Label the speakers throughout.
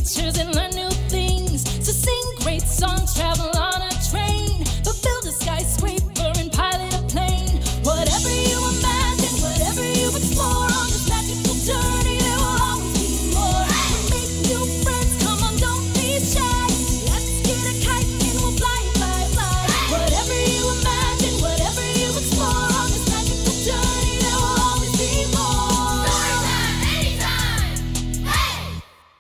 Speaker 1: teachers and learn new things. So sing great songs, travel on a train, but build a skyscraper and pilot a plane. Whatever you imagine, whatever you explore on this magical journey, there will always be more. Make new friends, come on, don't be shy. Let's get a kite and we'll fly, fly, fly. Whatever you imagine, whatever you explore on this magical journey, there will always be more. Storytime, anytime! Hey!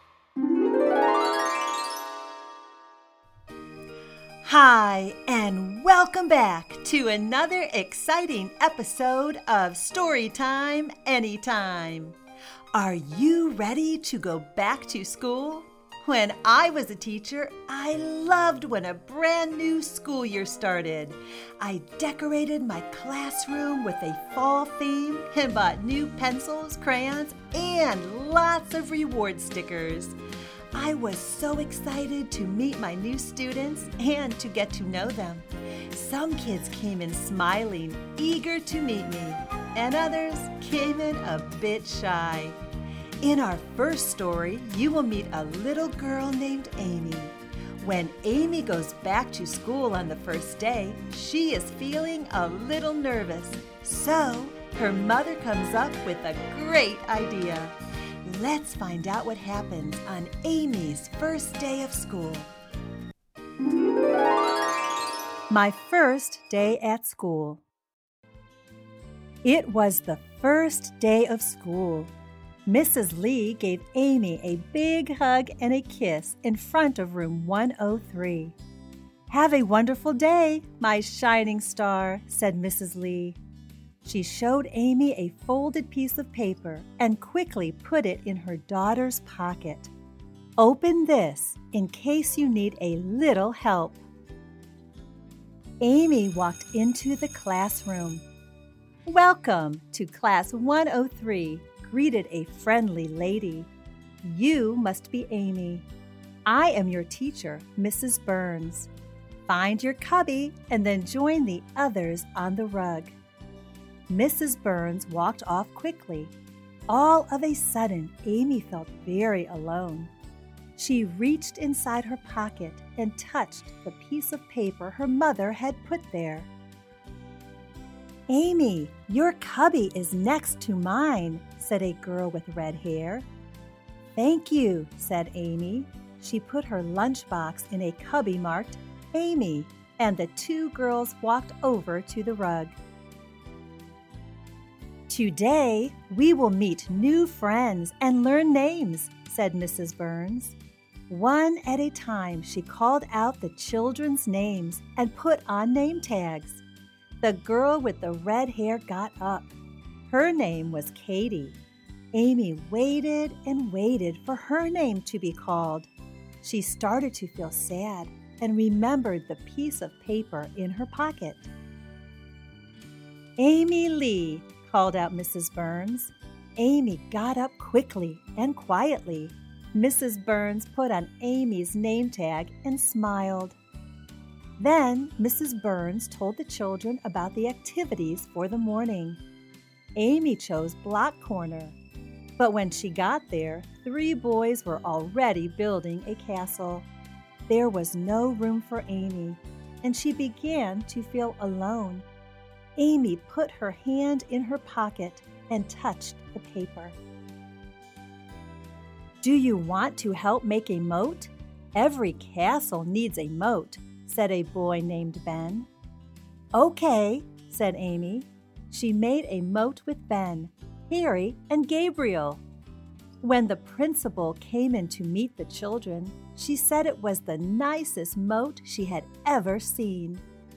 Speaker 2: Hi, and welcome back to another exciting episode of Storytime Anytime. Are you ready to go back to school? When I was a teacher, I loved when a brand new school year started. I decorated my classroom with a fall theme and bought new pencils, crayons, and lots of reward stickers. I was so excited to meet my new students and to get to know them. Some kids came in smiling, eager to meet me, and others came in a bit shy. In our first story, you will meet a little girl named Amy. When Amy goes back to school on the first day, she is feeling a little nervous. So, her mother comes up with a great idea. Let's find out what happens on Amy's first day of school. My first day at school. It was the first day of school. Mrs. Lee gave Amy a big hug and a kiss in front of room 103. "Have a wonderful day, my shining star," said Mrs. Lee. She showed Amy a folded piece of paper and quickly put it in her daughter's pocket. "Open this in case you need a little help." Amy walked into the classroom. "Welcome to Class 103, greeted a friendly lady. "You must be Amy. I am your teacher, Mrs. Burns. Find your cubby and then join the others on the rug." Mrs. Burns walked off quickly. All of a sudden, Amy felt very alone. She reached inside her pocket and touched the piece of paper her mother had put there. "Amy, your cubby is next to mine," said a girl with red hair. "Thank you," said Amy. She put her lunchbox in a cubby marked Amy, and the two girls walked over to the rug. "Today, we will meet new friends and learn names," said Mrs. Burns. One at a time, she called out the children's names and put on name tags. The girl with the red hair got up. Her name was Katie. Amy waited and waited for her name to be called. She started to feel sad and remembered the piece of paper in her pocket. "Amy Lee," called out Mrs. Burns. Amy got up quickly and quietly. Mrs. Burns put on Amy's name tag and smiled. Then Mrs. Burns told the children about the activities for the morning. Amy chose block corner, but when she got there, 3 boys were already building a castle. There was no room for Amy, and she began to feel alone. Amy put her hand in her pocket and touched the paper. "Do you want to help make a moat? Every castle needs a moat," said a boy named Ben. "Okay," said Amy. She made a moat with Ben, Harry, and Gabriel. When the principal came in to meet the children, she said it was the nicest moat she had ever seen.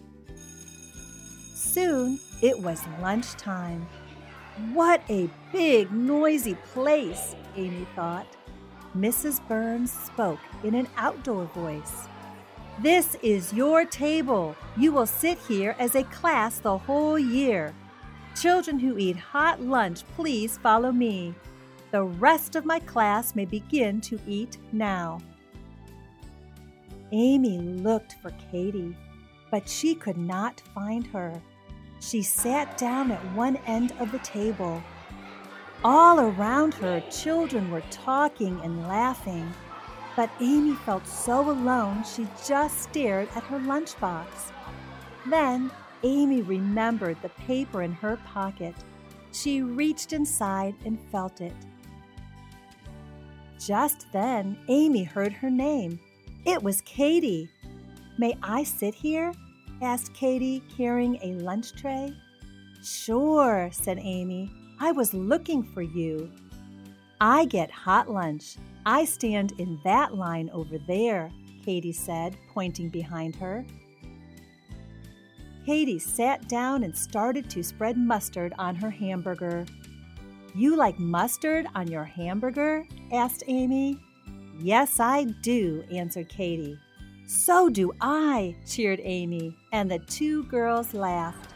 Speaker 2: Soon it was lunchtime. What a big, noisy place, Amy thought. Mrs. Burns spoke in an outdoor voice. "This is your table. You will sit here as a class the whole year. Children who eat hot lunch, please follow me. The rest of my class may begin to eat now." Amy looked for Katie, but she could not find her. She sat down at one end of the table. All around her, children were talking and laughing. But Amy felt so alone she just stared at her lunchbox. Then Amy remembered the paper in her pocket. She reached inside and felt it. Just then, Amy heard her name. It was Katie. "May I sit here?" asked Katie, carrying a lunch tray. "Sure," said Amy. "I was looking for you." "I get hot lunch. I stand in that line over there," Katie said, pointing behind her. Katie sat down and started to spread mustard on her hamburger. "You like mustard on your hamburger?" asked Amy. "Yes, I do," answered Katie. "So do I," cheered Amy, and the two girls laughed.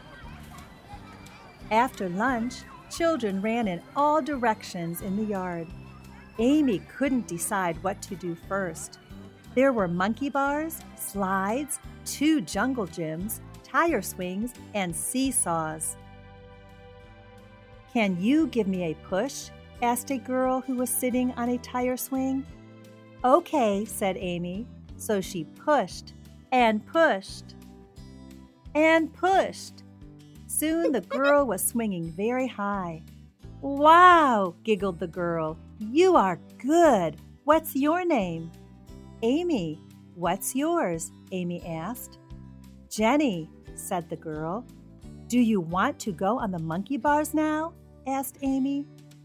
Speaker 2: After lunch, children ran in all directions in the yard. Amy couldn't decide what to do first. There were monkey bars, slides, 2 jungle gyms, tire swings, and seesaws. "Can you give me a push?" asked a girl who was sitting on a tire swing. "Okay," said Amy. So she pushed and pushed and pushed. Soon the girl was swinging very high. "Wow," giggled the girl. "You are good. What's your name?" "Amy." "What's yours?" Amy asked. "Jenny," said the girl. "Do you want to go on the monkey bars now?" asked Amy.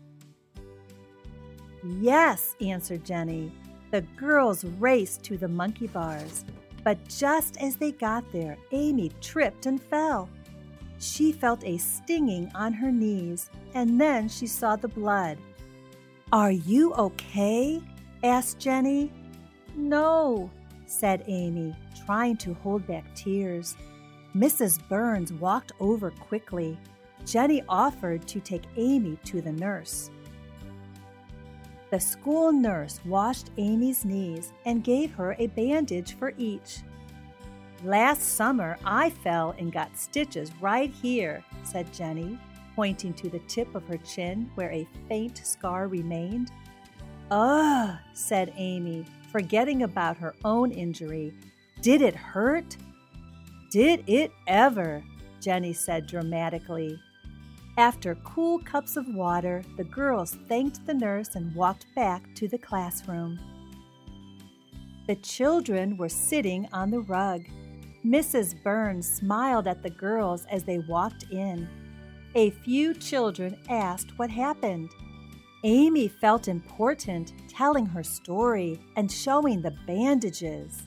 Speaker 2: "Yes," answered Jenny. The girls raced to the monkey bars, but just as they got there, Amy tripped and fell. She felt a stinging on her knees, and then she saw the blood. "Are you okay?" asked Jenny. "No," said Amy, trying to hold back tears. Mrs. Burns walked over quickly. Jenny offered to take Amy to the nurse. The school nurse washed Amy's knees and gave her a bandage for each. "Last summer, I fell and got stitches right here," said Jenny, pointing to the tip of her chin where a faint scar remained. "Ugh," said Amy, forgetting about her own injury. "Did it hurt?" "Did it ever?" Jenny said dramatically. After cool cups of water, the girls thanked the nurse and walked back to the classroom. The children were sitting on the rug. Mrs. Burns smiled at the girls as they walked in. A few children asked what happened. Amy felt important, telling her story and showing the bandages.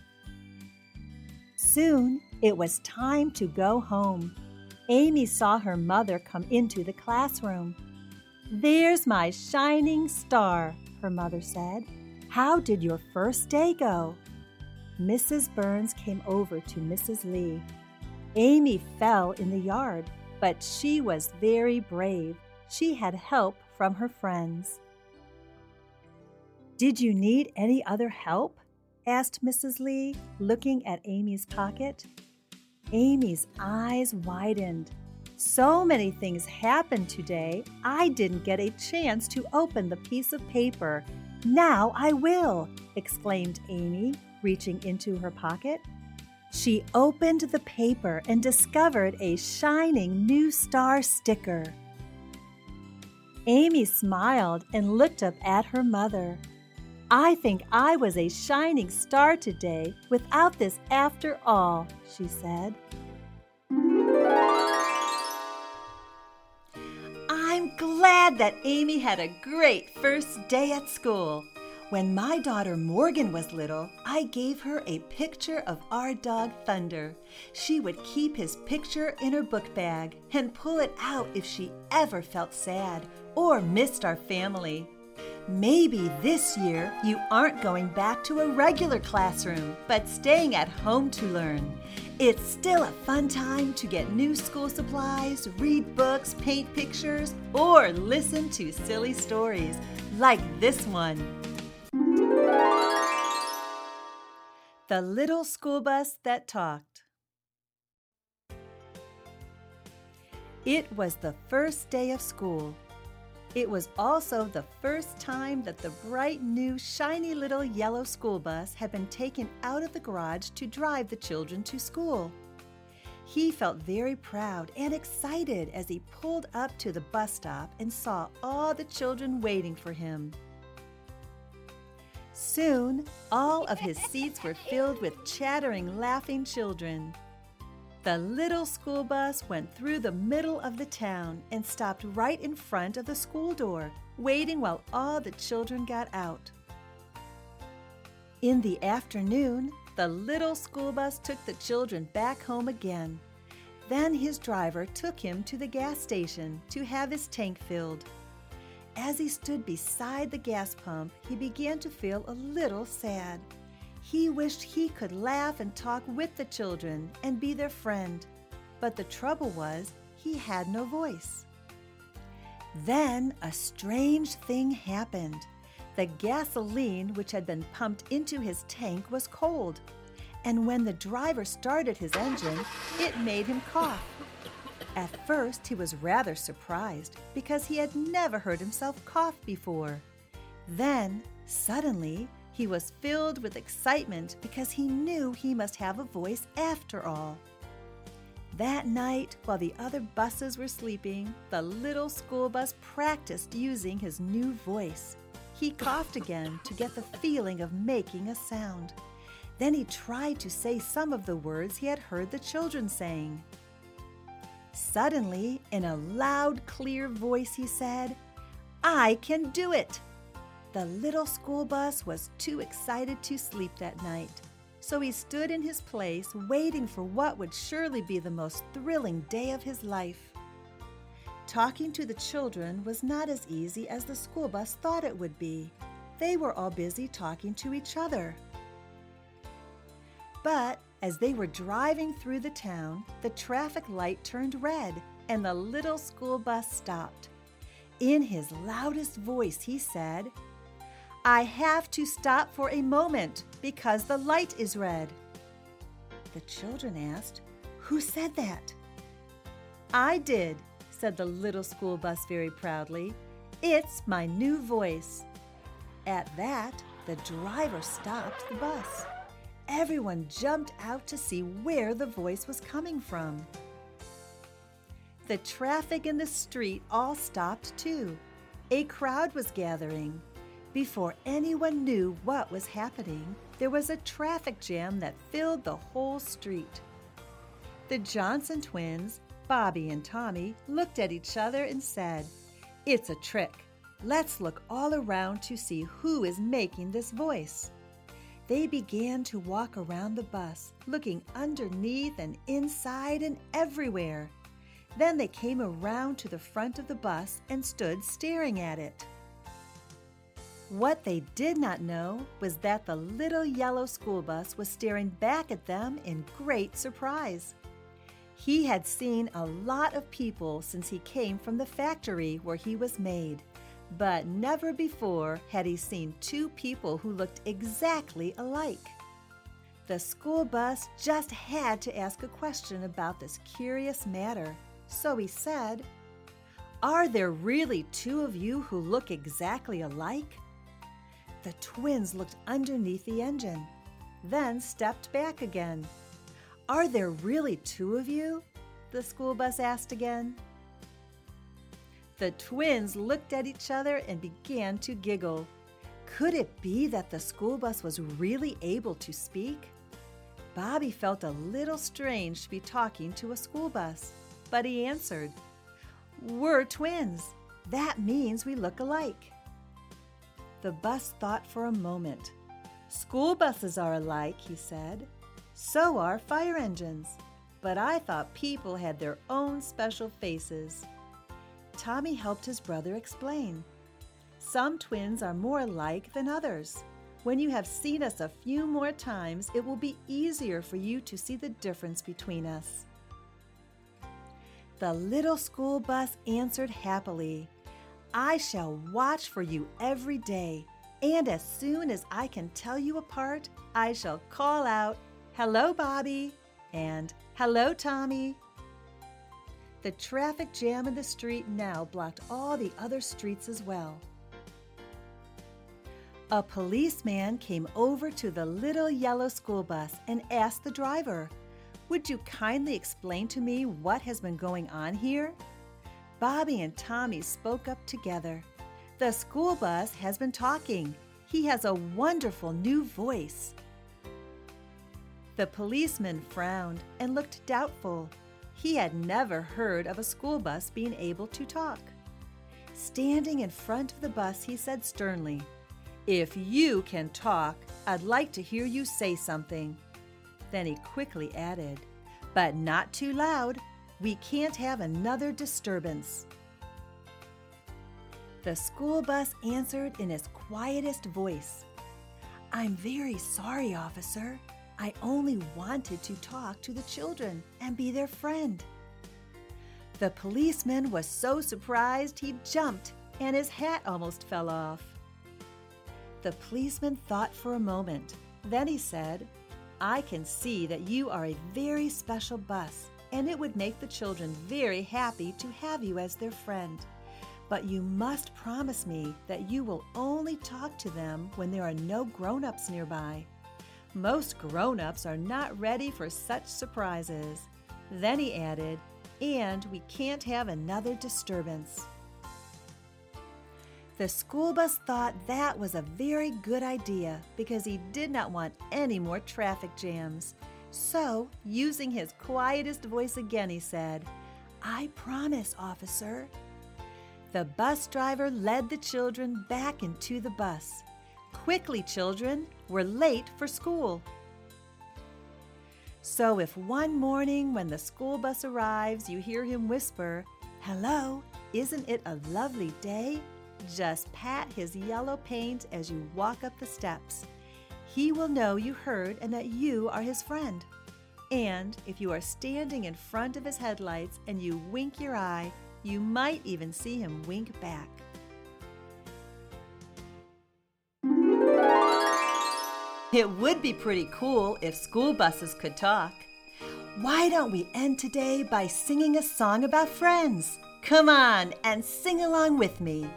Speaker 2: Soon, it was time to go home. Amy saw her mother come into the classroom. "There's my shining star," her mother said. "How did your first day go?" Mrs. Burns came over to Mrs. Lee. Amy fell in the yard, but she was very brave. She had help from her friends. "Did you need any other help?" asked Mrs. Lee, looking at Amy's pocket. Amy's eyes widened. "So many things happened today, I didn't get a chance to open the piece of paper. Now I will," exclaimed Amy, reaching into her pocket. She opened the paper and discovered a shining new star sticker. Amy smiled and looked up at her mother. "I think I was a shining star today without this after all," she said. I'm glad that Amy had a great first day at school. When my daughter Morgan was little, I gave her a picture of our dog Thunder. She would keep his picture in her book bag and pull it out if she ever felt sad or missed our family. Maybe this year you aren't going back to a regular classroom, but staying at home to learn. It's still a fun time to get new school supplies, read books, paint pictures, or listen to silly stories like this one. The Little School Bus That Talked. It was the first day of school. It was also the first time that the bright new shiny little yellow school bus had been taken out of the garage to drive the children to school. He felt very proud and excited as he pulled up to the bus stop and saw all the children waiting for him. Soon, all of his seats were filled with chattering, laughing children. The little school bus went through the middle of the town and stopped right in front of the school door, waiting while all the children got out. In the afternoon, the little school bus took the children back home again. Then his driver took him to the gas station to have his tank filled. As he stood beside the gas pump, he began to feel a little sad. He wished he could laugh and talk with the children and be their friend, but the trouble was he had no voice. Then a strange thing happened. The gasoline which had been pumped into his tank was cold, and when the driver started his engine, it made him cough. At first, he was rather surprised because he had never heard himself cough before. Then, suddenly, he was filled with excitement because he knew he must have a voice after all. That night, while the other buses were sleeping, the little school bus practiced using his new voice. He coughed again to get the feeling of making a sound. Then he tried to say some of the words he had heard the children saying. Suddenly, in a loud, clear voice, he said, "I can do it!" The little school bus was too excited to sleep that night, so he stood in his place waiting for what would surely be the most thrilling day of his life. Talking to the children was not as easy as the school bus thought it would be. They were all busy talking to each other. But as they were driving through the town, the traffic light turned red and the little school bus stopped. In his loudest voice, he said, "I have to stop for a moment because the light is red." The children asked, "Who said that?" "I did," said the little school bus very proudly. "It's my new voice." At that, the driver stopped the bus. Everyone jumped out to see where the voice was coming from. The traffic in the street all stopped too. A crowd was gathering. Before anyone knew what was happening, there was a traffic jam that filled the whole street. The Johnson twins, Bobby and Tommy, looked at each other and said, "It's a trick. Let's look all around to see who is making this voice." They began to walk around the bus, looking underneath and inside and everywhere. Then they came around to the front of the bus and stood staring at it. What they did not know was that the little yellow school bus was staring back at them in great surprise. He had seen a lot of people since he came from the factory where he was made, but never before had he seen two people who looked exactly alike. The school bus just had to ask a question about this curious matter, so he said, "Are there really two of you who look exactly alike?" The twins looked underneath the engine, then stepped back again. "Are there really two of you?" the school bus asked again. The twins looked at each other and began to giggle. Could it be that the school bus was really able to speak? Bobby felt a little strange to be talking to a school bus, but he answered, "We're twins. That means we look alike." The bus thought for a moment. "School buses are alike," he said. "So are fire engines. But I thought people had their own special faces." Tommy helped his brother explain. "Some twins are more alike than others. When you have seen us a few more times, it will be easier for you to see the difference between us." The little school bus answered happily, "I shall watch for you every day, and as soon as I can tell you apart, I shall call out, 'Hello, Bobby,' and 'Hello, Tommy.'" The traffic jam in the street now blocked all the other streets as well. A policeman came over to the little yellow school bus and asked the driver, "Would you kindly explain to me what has been going on here?" Bobby and Tommy spoke up together. "The school bus has been talking. He has a wonderful new voice." The policeman frowned and looked doubtful. He had never heard of a school bus being able to talk. Standing in front of the bus, he said sternly, "If you can talk, I'd like to hear you say something." Then he quickly added, "But not too loud. We can't have another disturbance." The school bus answered in its quietest voice, "I'm very sorry, officer. I only wanted to talk to the children and be their friend." The policeman was so surprised he jumped and his hat almost fell off. The policeman thought for a moment. Then he said, "I can see that you are a very special bus, and it would make the children very happy to have you as their friend. But you must promise me that you will only talk to them when there are no grown-ups nearby. Most grown-ups are not ready for such surprises." Then he added, "And we can't have another disturbance." The school bus thought that was a very good idea because he did not want any more traffic jams. So, using his quietest voice again, he said, "I promise, officer." The bus driver led the children back into the bus. "Quickly, children, we're late for school." So if one morning when the school bus arrives, you hear him whisper, "Hello, isn't it a lovely day?" just pat his yellow paint as you walk up the steps. He will know you heard and that you are his friend. And if you are standing in front of his headlights and you wink your eye, you might even see him wink back. It would be pretty cool if school buses could talk. Why don't we end today by singing a song about friends? Come on and sing along with me.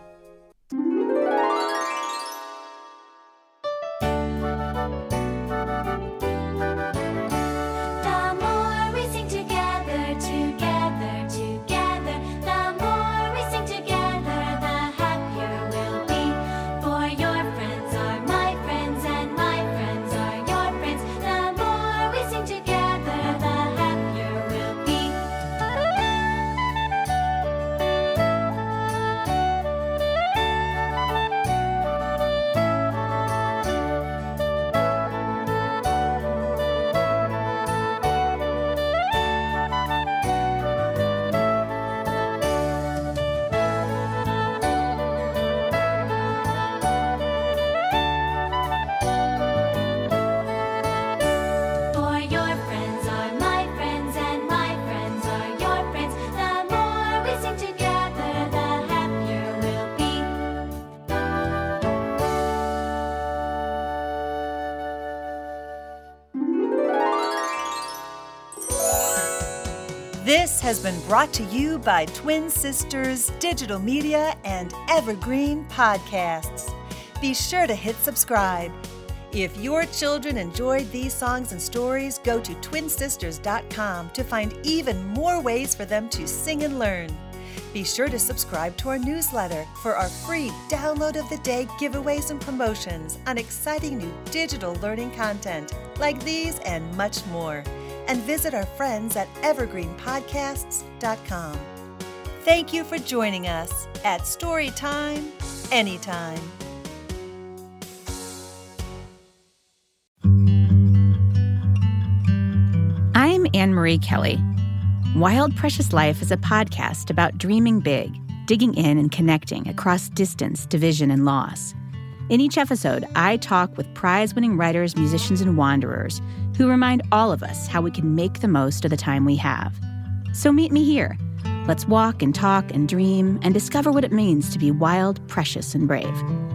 Speaker 2: This has been brought to you by Twin Sisters Digital Media and Evergreen Podcasts. Be sure to hit subscribe. If your children enjoyed these songs and stories, go to twinsisters.com to find even more ways for them to sing and learn. Be sure to subscribe to our newsletter for our free Download of the Day giveaways and promotions on exciting new digital learning content like these and much more. And visit our friends at evergreenpodcasts.com. Thank you for joining us at Storytime Anytime.
Speaker 3: I'm Anne-Marie Kelly. Wild Precious Life is a podcast about dreaming big, digging in and connecting across distance, division, and loss. In each episode, I talk with prize-winning writers, musicians, and wanderers who remind all of us how we can make the most of the time we have. So meet me here. Let's walk and talk and dream and discover what it means to be wild, precious, and brave.